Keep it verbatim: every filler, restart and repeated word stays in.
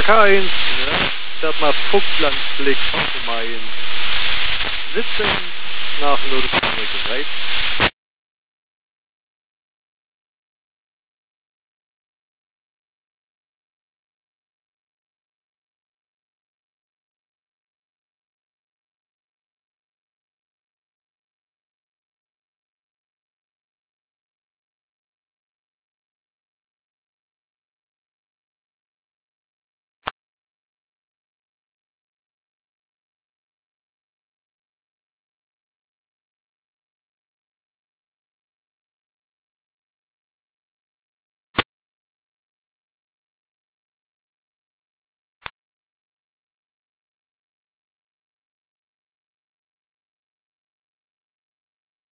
K eins, ne? Ich hab mal Fuchslandsblick auf Main. siebzehn nach null Uhr bereit.